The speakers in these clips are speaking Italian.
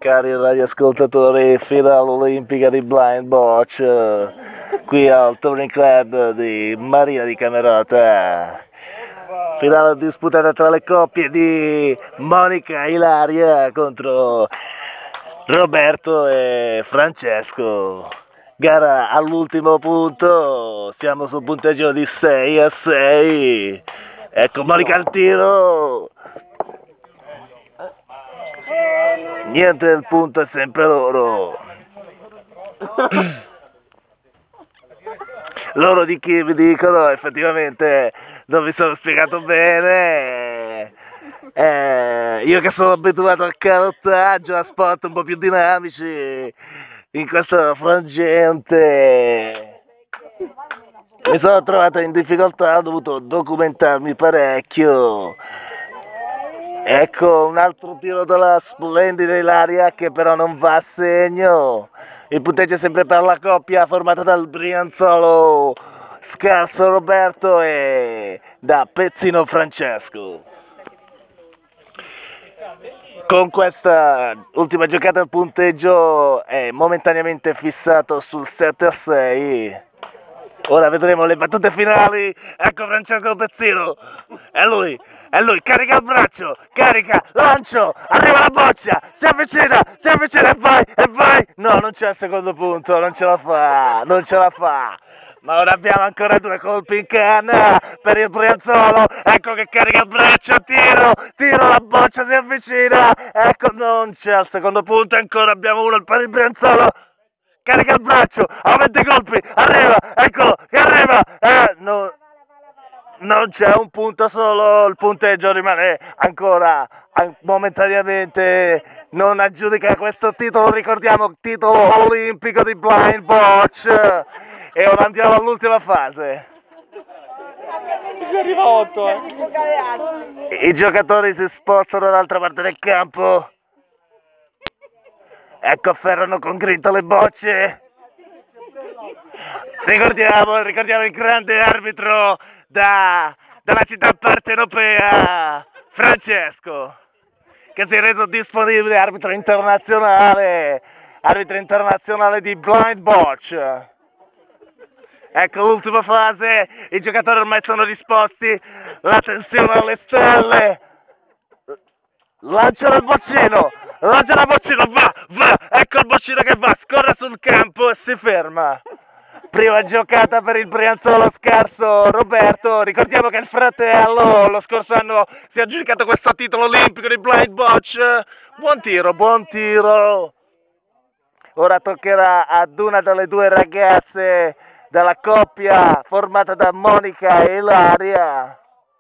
Cari radioascoltatori, finale olimpica di Blind Bocce, qui al Touring Club di Marina di Camerota. Finale disputata tra le coppie di Monica e Ilaria contro Roberto e Francesco. Gara all'ultimo punto, siamo sul punteggio di 6-6. Ecco Monica al tiro. Niente, il punto è sempre loro. Loro di chi mi dicono, effettivamente non mi sono spiegato bene. Io che sono abituato al canottaggio, a sport un po' più dinamici, in questo frangente mi sono trovato in difficoltà, ho dovuto documentarmi parecchio. Ecco un altro tiro della splendida Ilaria che però non va a segno. Il punteggio è sempre per la coppia formata dal Brianzolo Scarso Roberto e da Pezzino Francesco. Con questa ultima giocata il punteggio è momentaneamente fissato sul 7-6. Ora vedremo le battute finali. Ecco Francesco Pezzino. È lui, carica il braccio, carica, lancio, arriva la boccia, si avvicina e vai. No, non c'è il secondo punto, non ce la fa. Ma ora abbiamo ancora 2 colpi in canna per il Brianzolo. Ecco che carica il braccio, tiro, la boccia si avvicina. Ecco, non c'è il secondo punto, ancora abbiamo uno per il Brianzolo. Carica il braccio, aumenta i colpi, arriva, eccolo, che arriva, no, non c'è un punto solo, il punteggio rimane ancora momentaneamente non aggiudica questo titolo, ricordiamo, titolo olimpico di Blind Bocce, e ora andiamo all'ultima fase. Si arriva a 8, I giocatori si spostano dall'altra parte del campo. Ecco, afferrano con grinta le bocce. Ricordiamo il grande arbitro dalla città partenopea, Francesco, che si è reso disponibile, arbitro internazionale di Blind Bocce. Ecco l'ultima fase, i giocatori ormai sono disposti, la tensione alle stelle. Lancia il boccino, va, ecco il boccino che va, scorre sul campo e si ferma. Prima giocata per il Brianzolo scarso Roberto, ricordiamo che il fratello lo scorso anno si è aggiudicato questo titolo olimpico di Blind Bocce. Buon tiro. Ora toccherà ad una delle 2 ragazze della coppia formata da Monica e Ilaria.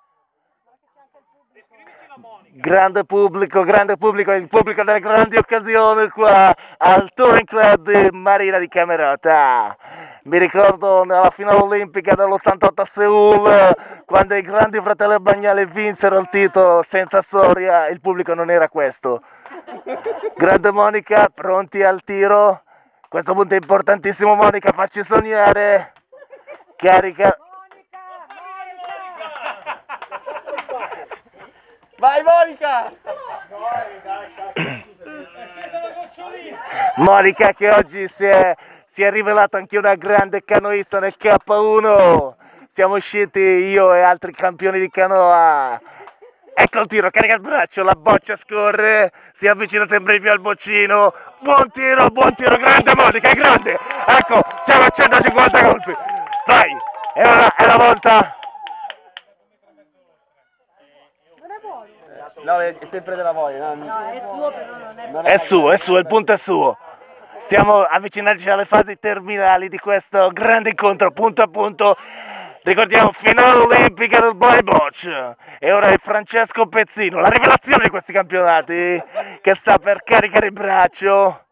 Grande pubblico, il pubblico delle grandi occasioni qua al Touring Club di Marina di Camerota. Mi ricordo nella finale olimpica dell'88 a Seul, quando i grandi fratelli Bagnali vinsero il titolo senza storia, il pubblico non era questo. Grande Monica, pronti al tiro? Questo punto è importantissimo, Monica, facci sognare. Carica. Vai Monica! Monica che oggi si è rivelata anche una grande canoista nel K1. Siamo usciti io e altri campioni di canoa. Ecco il tiro, carica il braccio, la boccia scorre, si avvicina sempre più al boccino. Buon tiro, grande Monica, grande! Ecco, siamo a 150 colpi. Vai, e ora è la volta. No, è sempre della voglia. No, è suo però non È suo, il punto è suo. Stiamo avvicinandoci alle fasi terminali di questo grande incontro, punto a punto. Ricordiamo, finale olimpica del Blind Bocce. E ora è Francesco Pezzino, la rivelazione di questi campionati, che sta per caricare il braccio.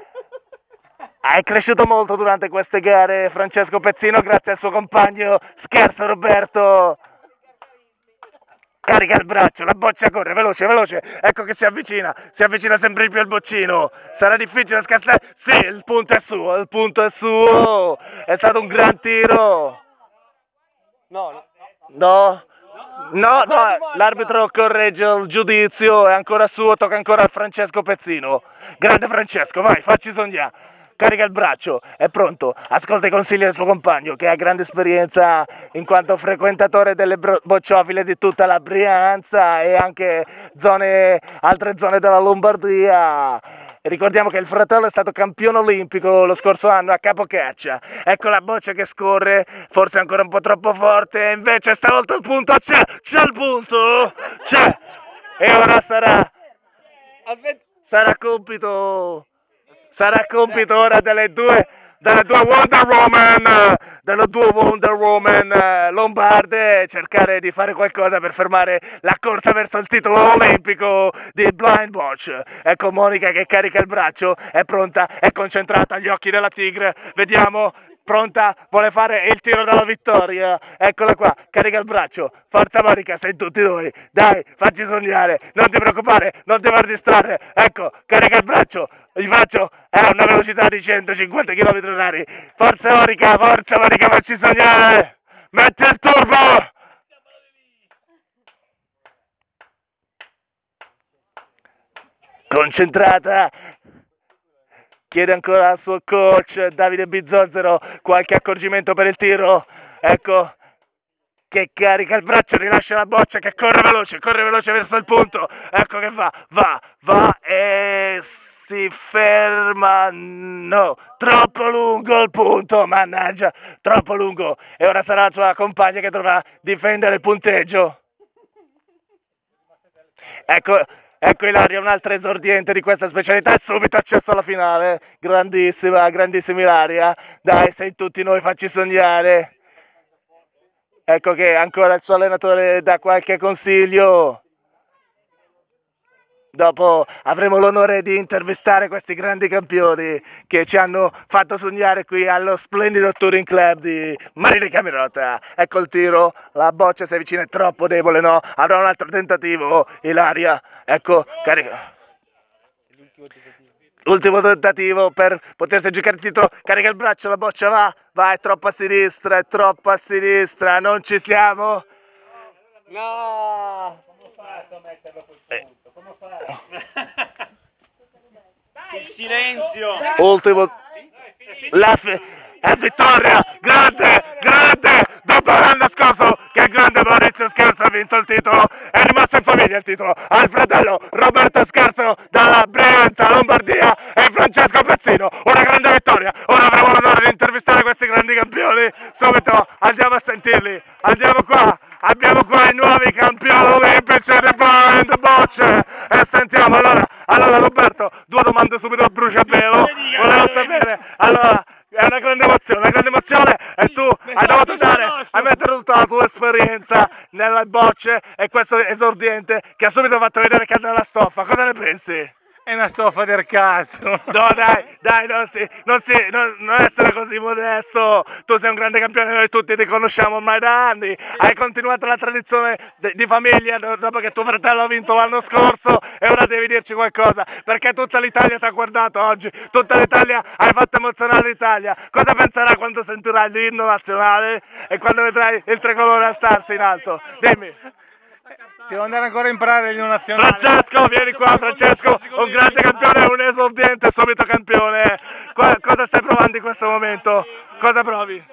È cresciuto molto durante queste gare Francesco Pezzino grazie al suo compagno scarso Roberto. Carica il braccio, la boccia corre, veloce, ecco che si avvicina sempre più al boccino. Sarà difficile scassare? Sì, il punto è suo, è stato un gran tiro. No. No? No, no, l'arbitro corregge il giudizio, è ancora suo, tocca ancora a Francesco Pezzino. Grande Francesco, vai, facci sognare. Carica il braccio, è pronto, ascolta i consigli del suo compagno che ha grande esperienza in quanto frequentatore delle bocciofile di tutta la Brianza e anche altre zone della Lombardia. Ricordiamo che il fratello è stato campione olimpico lo scorso anno a capocaccia. Ecco la boccia che scorre, forse ancora un po' troppo forte, invece stavolta il punto c'è il punto, c'è. E ora sarà compito ora delle due Wonder Woman lombarde cercare di fare qualcosa per fermare la corsa verso il titolo olimpico di Blind Watch. Ecco Monica che carica il braccio, è pronta, è concentrata agli occhi della tigre, vediamo, pronta, vuole fare il tiro della vittoria, eccola qua, carica il braccio, forza Monica, sei tutti noi, dai, facci sognare, non ti preoccupare, non ti far distrarre, ecco, carica il braccio, a una velocità di 150 km/h, forza Monica, facci sognare, metti il turbo! Concentrata, chiede ancora al suo coach Davide Bizzozero qualche accorgimento per il tiro, ecco che carica il braccio, rilascia la boccia, che corre veloce verso il punto, ecco che va e si ferma, no, troppo lungo il punto, mannaggia, troppo lungo, e ora sarà la sua compagna che dovrà difendere il punteggio. Ecco Ilaria, un'altra esordiente di questa specialità, e subito accesso alla finale, grandissima Ilaria, dai, sei tutti noi, facci sognare. Ecco che ancora il suo allenatore dà qualche consiglio. Dopo avremo l'onore di intervistare questi grandi campioni che ci hanno fatto sognare qui allo splendido Touring Club di Marina Camerota. Ecco il tiro, la boccia si avvicina, è troppo debole, no? Avrà un altro tentativo, Ilaria. Ecco, carica. Ultimo tentativo per potersi giocare il titolo, carica il braccio, la boccia va, è troppo a sinistra, non ci siamo. No! Come fai a metterlo quel punto? Come fai? Il silenzio! Ultimo, la vittoria, grande, dopo l'anno scorso che il grande Maurizio Scherzo ha vinto il titolo, è rimasto in famiglia il titolo, al fratello Roberto Scherzo dalla Brianza, Lombardia, e Francesco Pezzino, una grande vittoria. Ora avremo l'onore di intervistare questi grandi campioni, subito andiamo a sentirli, abbiamo qua i nuovi campioni olimpici di Blind Watch, e sentiamo allora Roberto, due domande subito a bruciapelo, volevo sapere, allora, è una grande emozione, e tu hai dovuto hai mettere tutta la tua esperienza nelle bocce, e questo esordiente che ha subito fatto vedere che ha della stoffa, cosa ne pensi? È una stoffa del cazzo! No, dai, non essere così modesto. Tu sei un grande campione, noi tutti ti conosciamo ormai da anni. Hai continuato la tradizione di famiglia dopo che tuo fratello ha vinto l'anno scorso, e ora devi dirci qualcosa, perché tutta l'Italia ti ha guardato oggi, tutta l'Italia, hai fatto emozionare l'Italia. Cosa penserai quando sentirai l'inno nazionale e quando vedrai il tricolore alzarsi in alto? Dimmi. Devo andare ancora a imparare l'inno nazionale. Francesco, vieni qua, Francesco, un grande campione, un esordiente, subito campione. Cosa stai provando in questo momento? Cosa provi?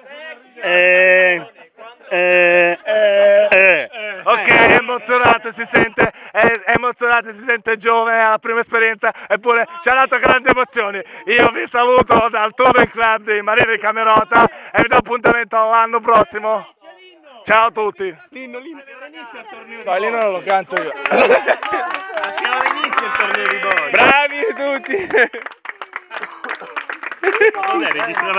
Ok, è emozionato, si sente giovane, ha la prima esperienza, eppure ci ha dato grandi emozioni. Io vi saluto dal Touring Club di Marina di Camerota e vi do appuntamento l'anno prossimo. Ciao a tutti. L'inno. No, l'inno non lo canto io. A che ora inizia il torneo di boy? Bravi tutti. Cos'è,